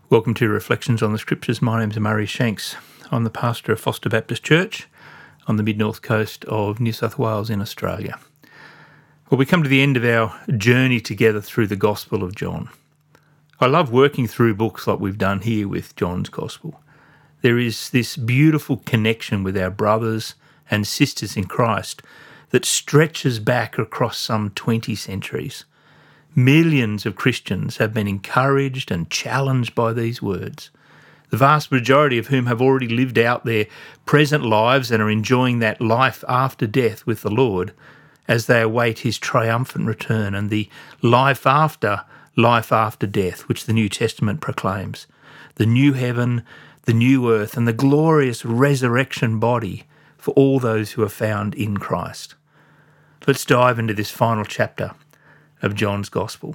Welcome to Reflections on the Scriptures. My name's Murray Shanks. I'm the pastor of Foster Baptist Church on the mid-north coast of New South Wales in Australia. Well, we come to the end of our journey together through the Gospel of John. I love working through books like we've done here with John's Gospel. There is this beautiful connection with our brothers and sisters in Christ that stretches back across some 20 centuries. Millions of Christians have been encouraged and challenged by these words, the vast majority of whom have already lived out their present lives and are enjoying that life after death with the Lord as they await his triumphant return and the life after death, which the New Testament proclaims, the new heaven, the new earth, and the glorious resurrection body for all those who are found in Christ. Let's dive into this final chapter of John's Gospel.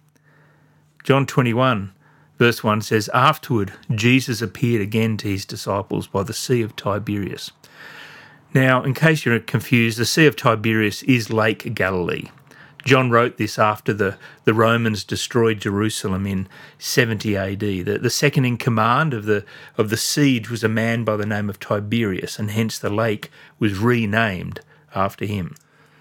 John 21, verse 1 says, "Afterward, Jesus appeared again to his disciples by the Sea of Tiberias." Now, in case you're confused, the Sea of Tiberias is Lake Galilee. John wrote this after the Romans destroyed Jerusalem in 70 AD. The second in command of the siege was a man by the name of Tiberius, and hence the lake was renamed after him.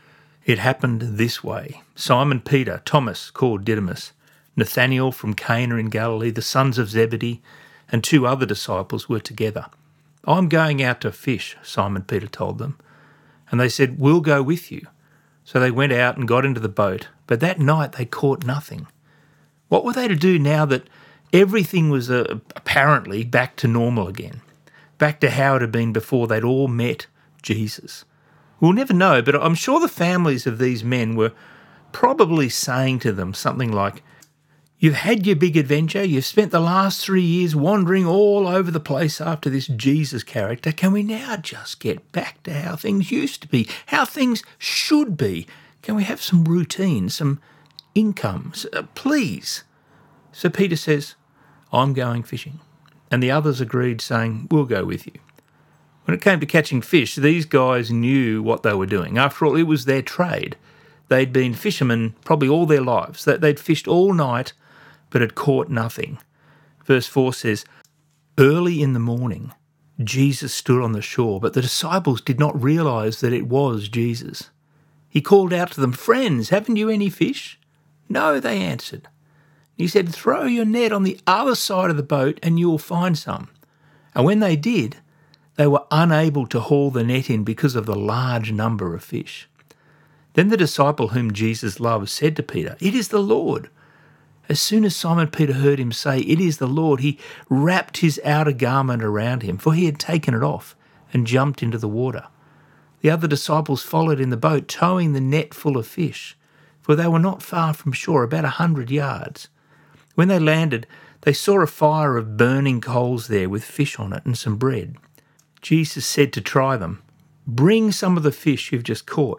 It happened this way. Simon Peter, Thomas, called Didymus, Nathanael from Cana in Galilee, the sons of Zebedee, and two other disciples were together. "I'm going out to fish," Simon Peter told them. And they said, "We'll go with you." So they went out and got into the boat, but that night they caught nothing. What were they to do now that everything was apparently back to normal again, back to how it had been before they'd all met Jesus? We'll never know, but I'm sure the families of these men were probably saying to them something like, "You've had your big adventure, you've spent the last 3 years wandering all over the place after this Jesus character. Can we now just get back to how things used to be, how things should be? Can we have some routine, some income, please?" So Peter says, "I'm going fishing." And the others agreed, saying, "We'll go with you." When it came to catching fish, these guys knew what they were doing. After all, it was their trade. They'd been fishermen probably all their lives. They'd fished all night, but had caught nothing. Verse 4 says, "Early in the morning, Jesus stood on the shore, but the disciples did not realise that it was Jesus. He called out to them, 'Friends, haven't you any fish?' 'No,' they answered. He said, 'Throw your net on the other side of the boat and you will find some.' And when they did, they were unable to haul the net in because of the large number of fish. Then the disciple whom Jesus loved said to Peter, 'It is the Lord.' As soon as Simon Peter heard him say, 'It is the Lord,' he wrapped his outer garment around him, for he had taken it off, and jumped into the water. The other disciples followed in the boat, towing the net full of fish, for they were not far from shore, about 100 yards. When they landed, they saw a fire of burning coals there with fish on it and some bread. Jesus said to try them, 'Bring some of the fish you've just caught.'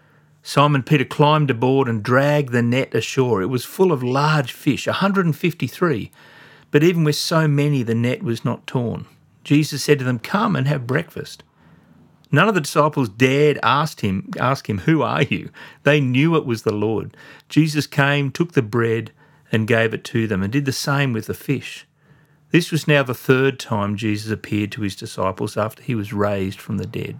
Simon Peter climbed aboard and dragged the net ashore. It was full of large fish, 153, but even with so many the net was not torn. Jesus said to them, 'Come and have breakfast.' None of the disciples dared ask him, 'Who are you?' They knew it was the Lord. Jesus came, took the bread and gave it to them, and did the same with the fish. This was now the third time Jesus appeared to his disciples after he was raised from the dead.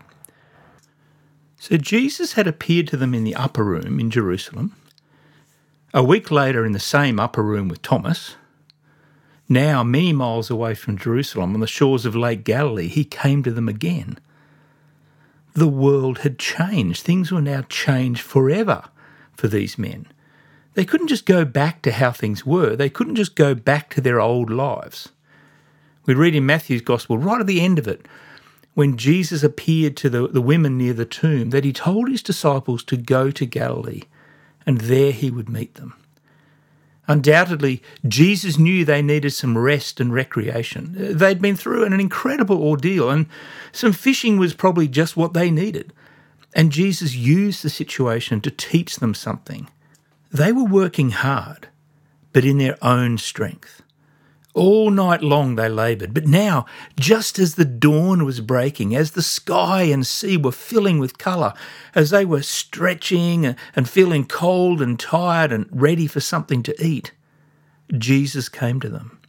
So Jesus had appeared to them in the upper room in Jerusalem. A week later in the same upper room with Thomas. Now, many miles away from Jerusalem on the shores of Lake Galilee, he came to them again. The world had changed. Things were now changed forever for these men. They couldn't just go back to how things were. They couldn't just go back to their old lives. We read in Matthew's Gospel, right at the end of it, when Jesus appeared to the women near the tomb, that he told his disciples to go to Galilee, and there he would meet them. Undoubtedly, Jesus knew they needed some rest and recreation. They'd been through an incredible ordeal, and some fishing was probably just what they needed. And Jesus used the situation to teach them something. They were working hard, but in their own strength. All night long they laboured, but now, just as the dawn was breaking, as the sky and sea were filling with colour, as they were stretching and feeling cold and tired and ready for something to eat, Jesus came to them.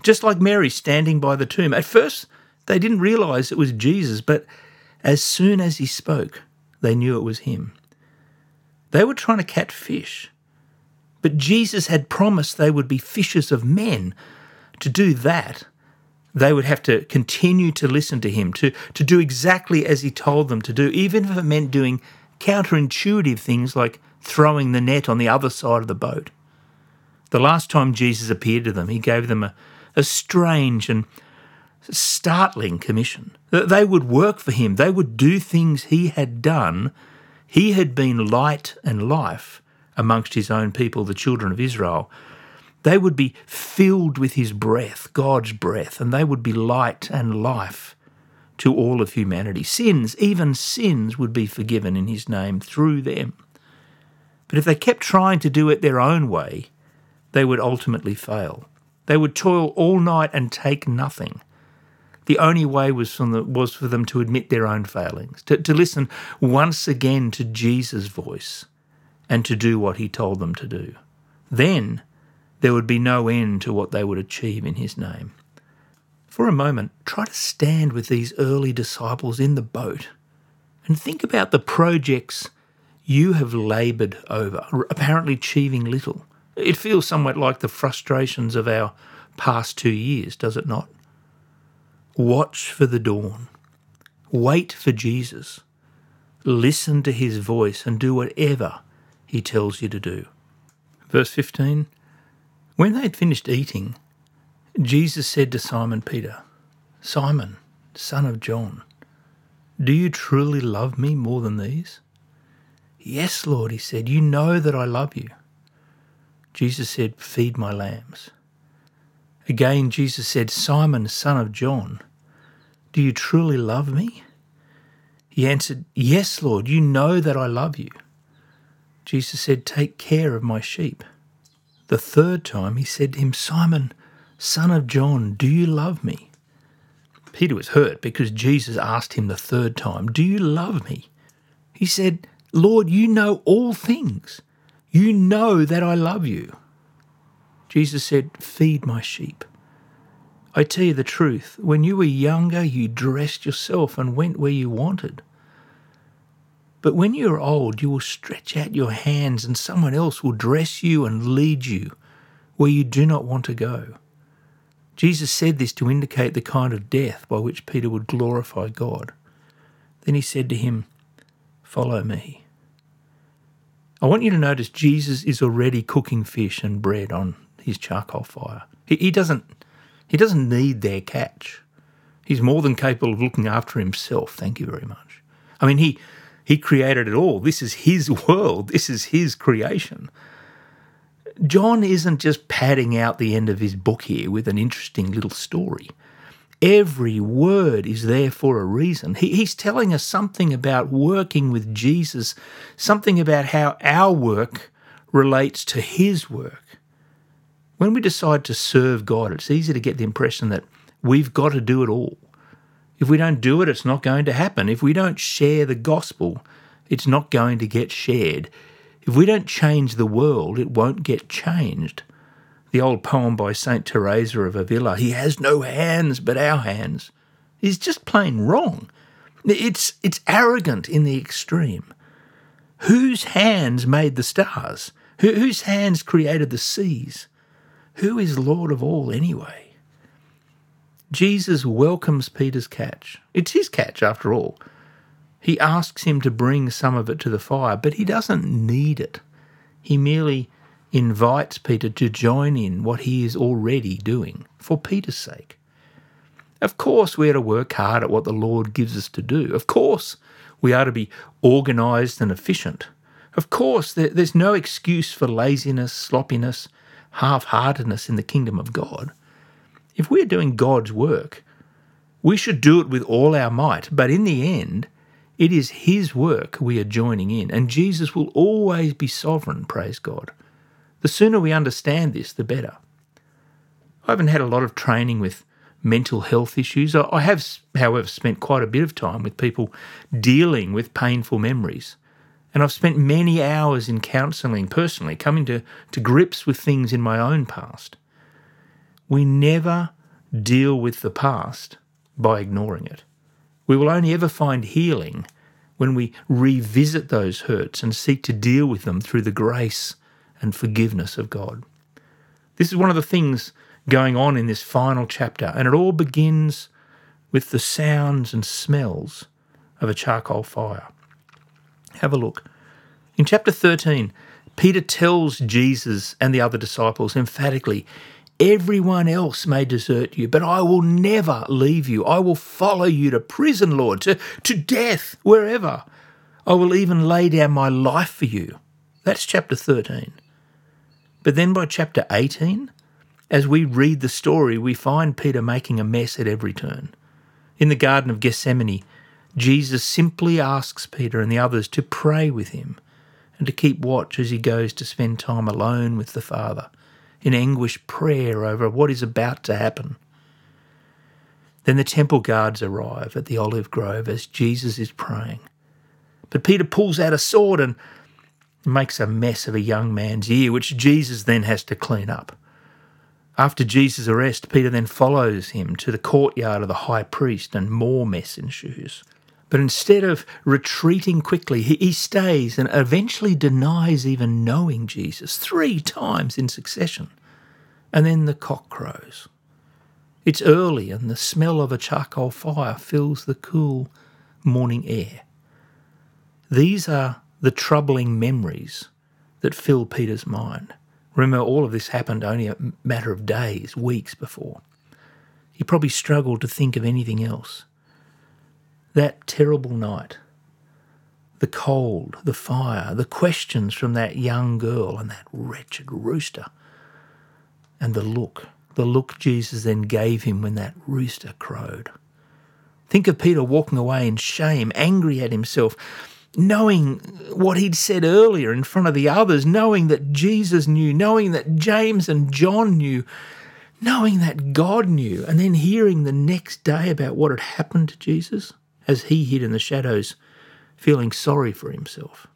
just like Mary standing by the tomb. At first, they didn't realise it was Jesus, but as soon as he spoke, they knew it was him. They were trying to catch fish, but Jesus had promised they would be fishers of men. To do that, they would have to continue to listen to him, to do exactly as he told them to do, even if it meant doing counterintuitive things like throwing the net on the other side of the boat. The last time Jesus appeared to them, he gave them a strange and startling commission. That they would work for him. They would do things he had done. He had been light and life amongst his own people, the children of Israel. They would be filled with his breath, God's breath, and they would be light and life to all of humanity. Sins, even sins, would be forgiven in his name through them. But if they kept trying to do it their own way, they would ultimately fail. They would toil all night and take nothing. The only way was for them to admit their own failings, to listen once again to Jesus' voice and to do what he told them to do. Then there would be no end to what they would achieve in his name. For a moment, try to stand with these early disciples in the boat and think about the projects you have laboured over, apparently achieving little. It feels somewhat like the frustrations of our past 2 years, does it not? Watch for the dawn. Wait for Jesus. Listen to his voice and do whatever he tells you to do. Verse 15, when they had finished eating, Jesus said to Simon Peter, "Simon, son of John, do you truly love me more than these?" "Yes, Lord," he said, "you know that I love you." Jesus said, "Feed my lambs." Again, Jesus said, "Simon, son of John, do you truly love me?" He answered, "Yes, Lord, you know that I love you." Jesus said, "Take care of my sheep." The third time he said to him, "Simon, son of John, do you love me?" Peter was hurt because Jesus asked him the third time, "Do you love me?" He said, "Lord, you know all things. You know that I love you." Jesus said, "Feed my sheep. I tell you the truth, when you were younger, you dressed yourself and went where you wanted. But when you are old, you will stretch out your hands and someone else will dress you and lead you where you do not want to go." Jesus said this to indicate the kind of death by which Peter would glorify God. Then he said to him, "Follow me." I want you to notice Jesus is already cooking fish and bread on his charcoal fire. He doesn't need their catch. He's more than capable of looking after himself, thank you very much. I mean, he created it all. This is his world. This is his creation. John isn't just padding out the end of his book here with an interesting little story. Every word is there for a reason. He's telling us something about working with Jesus, something about how our work relates to his work. When we decide to serve God, it's easy to get the impression that we've got to do it all. If we don't do it, it's not going to happen. If we don't share the gospel, it's not going to get shared. If we don't change the world, it won't get changed. The old poem by St. Teresa of Avila, "He has no hands but our hands," is just plain wrong. It's arrogant in the extreme. Whose hands made the stars? Whose hands created the seas? Who is Lord of all anyway? Jesus welcomes Peter's catch. It's his catch after all. He asks him to bring some of it to the fire, but he doesn't need it. He merely invites Peter to join in what he is already doing for Peter's sake. Of course we are to work hard at what the Lord gives us to do. Of course we are to be organised and efficient. Of course there's no excuse for laziness, sloppiness, half-heartedness in the kingdom of God. If we are doing God's work, we should do it with all our might, but in the end, it is his work we are joining in, and Jesus will always be sovereign, praise God. The sooner we understand this, the better. I haven't had a lot of training with mental health issues. I have, however, spent quite a bit of time with people dealing with painful memories. And I've spent many hours in counselling personally, coming to grips with things in my own past. We never deal with the past by ignoring it. We will only ever find healing when we revisit those hurts and seek to deal with them through the grace and forgiveness of God. This is one of the things going on in this final chapter, and it all begins with the sounds and smells of a charcoal fire. Have a look. In chapter 13, Peter tells Jesus and the other disciples emphatically, "Everyone else may desert you, but I will never leave you. I will follow you to prison, Lord, to death, wherever. I will even lay down my life for you." That's chapter 13. But then by chapter 18, as we read the story, we find Peter making a mess at every turn. In the Garden of Gethsemane, Jesus simply asks Peter and the others to pray with him and to keep watch as he goes to spend time alone with the Father, in anguished prayer over what is about to happen. Then the temple guards arrive at the olive grove as Jesus is praying. But Peter pulls out a sword and makes a mess of a young man's ear, which Jesus then has to clean up. After Jesus' arrest, Peter then follows him to the courtyard of the high priest, and more mess ensues. But instead of retreating quickly, he stays and eventually denies even knowing Jesus 3 times in succession. And then the cock crows. It's early and the smell of a charcoal fire fills the cool morning air. These are the troubling memories that fill Peter's mind. Remember, all of this happened only a matter of days, weeks before. He probably struggled to think of anything else. That terrible night, the cold, the fire, the questions from that young girl and that wretched rooster, and the look Jesus then gave him when that rooster crowed. Think of Peter walking away in shame, angry at himself, knowing what he'd said earlier in front of the others, knowing that Jesus knew, knowing that James and John knew, knowing that God knew, and then hearing the next day about what had happened to Jesus as he hid in the shadows, feeling sorry for himself.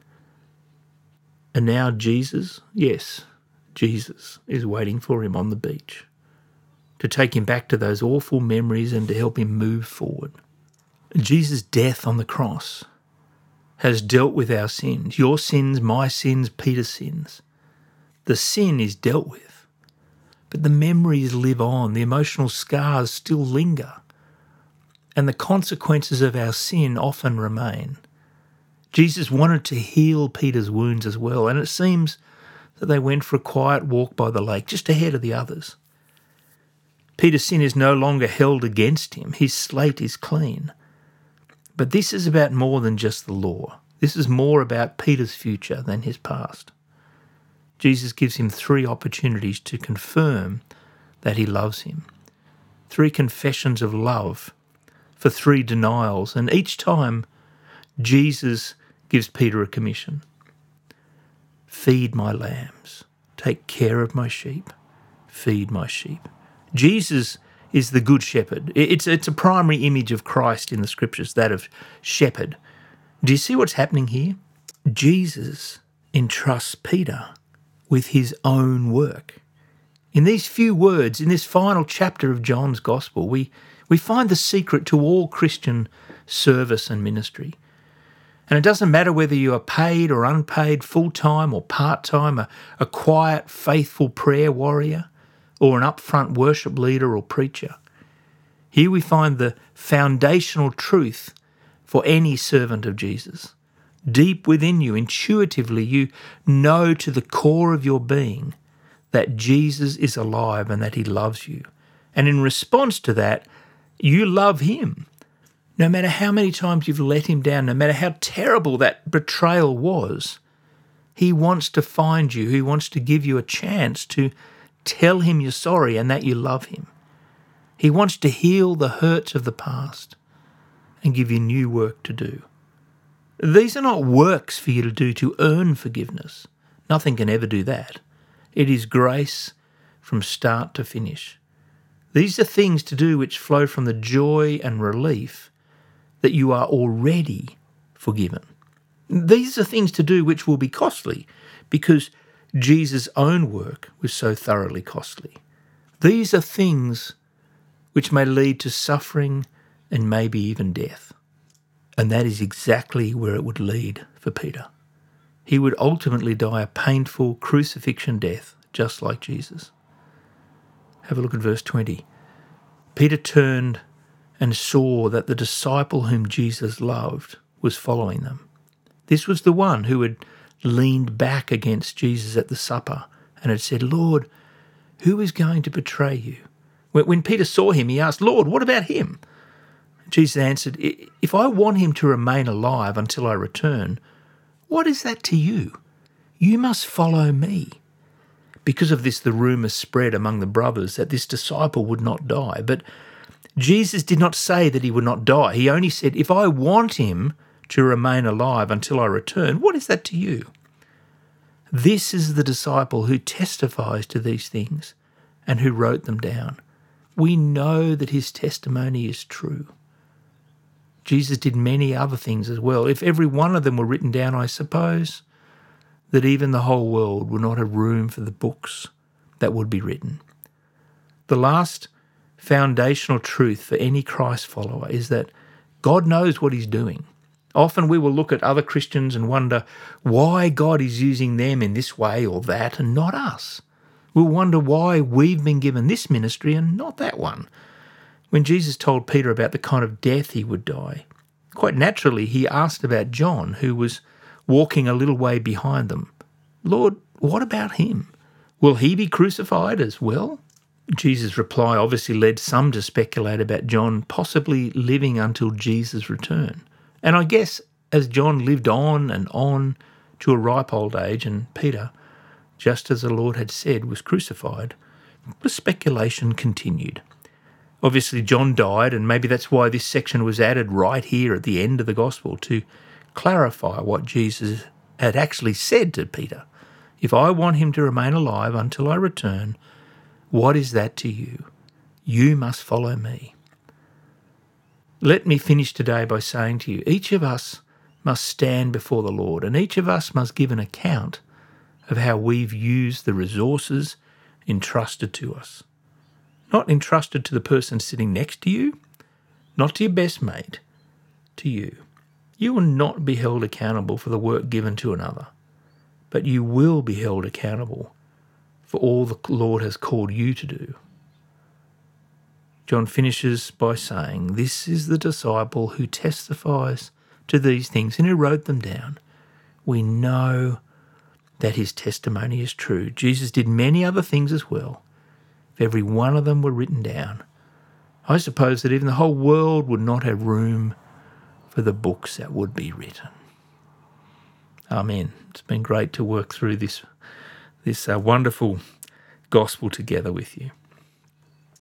And now Jesus, yes, Jesus is waiting for him on the beach to take him back to those awful memories and to help him move forward. Jesus' death on the cross has dealt with our sins, your sins, my sins, Peter's sins. The sin is dealt with, but the memories live on, the emotional scars still linger, and the consequences of our sin often remain. Jesus wanted to heal Peter's wounds as well, and it seems that they went for a quiet walk by the lake, just ahead of the others. Peter's sin is no longer held against him. His slate is clean. But this is about more than just the law. This is more about Peter's future than his past. Jesus gives him 3 opportunities to confirm that he loves him. 3 confessions of love for 3 denials, and each time Jesus gives Peter a commission. Feed my lambs, take care of my sheep, feed my sheep. Jesus is the good shepherd. It's a primary image of Christ in the scriptures, that of shepherd. Do you see what's happening here? Jesus entrusts Peter with his own work. In these few words, in this final chapter of John's Gospel, we find the secret to all Christian service and ministry. And it doesn't matter whether you are paid or unpaid, full-time or part-time, a quiet, faithful prayer warrior, or an upfront worship leader or preacher. Here we find the foundational truth for any servant of Jesus. Deep within you, intuitively, you know to the core of your being that Jesus is alive and that he loves you. And in response to that, you love him. No matter how many times you've let him down, no matter how terrible that betrayal was, he wants to find you. He wants to give you a chance to tell him you're sorry and that you love him. He wants to heal the hurts of the past and give you new work to do. These are not works for you to do to earn forgiveness. Nothing can ever do that. It is grace from start to finish. These are things to do which flow from the joy and relief that you are already forgiven. These are things to do which will be costly because Jesus' own work was so thoroughly costly. These are things which may lead to suffering and maybe even death. And that is exactly where it would lead for Peter. He would ultimately die a painful crucifixion death, just like Jesus. Have a look at verse 20. Peter turned and saw that the disciple whom Jesus loved was following them. This was the one who had leaned back against Jesus at the supper and had said, "Lord, who is going to betray you?" When Peter saw him, he asked, "Lord, what about him?" Jesus answered, "If I want him to remain alive until I return, what is that to you? You must follow me." Because of this, the rumour spread among the brothers that this disciple would not die. But Jesus did not say that he would not die. He only said, "If I want him to remain alive until I return, what is that to you?" This is the disciple who testifies to these things and who wrote them down. We know that his testimony is true. Jesus did many other things as well. If every one of them were written down, I suppose that even the whole world would not have room for the books that would be written. The last foundational truth for any Christ follower is that God knows what he's doing. Often we will look at other Christians and wonder why God is using them in this way or that and not us. We'll wonder why we've been given this ministry and not that one. When Jesus told Peter about the kind of death he would die, quite naturally he asked about John, who was walking a little way behind them. "Lord, what about him? Will he be crucified as well?" Jesus' reply obviously led some to speculate about John possibly living until Jesus' return. And I guess as John lived on and on to a ripe old age, and Peter, just as the Lord had said, was crucified, the speculation continued. Obviously John died, and maybe that's why this section was added right here at the end of the Gospel to clarify what Jesus had actually said to Peter. "If I want him to remain alive until I return, what is that to you? You must follow me." Let me finish today by saying to you, each of us must stand before the Lord, and each of us must give an account of how we've used the resources entrusted to us. Not entrusted to the person sitting next to you, not to your best mate, to you. You will not be held accountable for the work given to another, but you will be held accountable for all the Lord has called you to do. John finishes by saying, "This is the disciple who testifies to these things and who wrote them down." We know that his testimony is true. Jesus did many other things as well. If every one of them were written down, I suppose that even the whole world would not have room for the books that would be written. Amen. It's been great to work through this wonderful gospel together with you.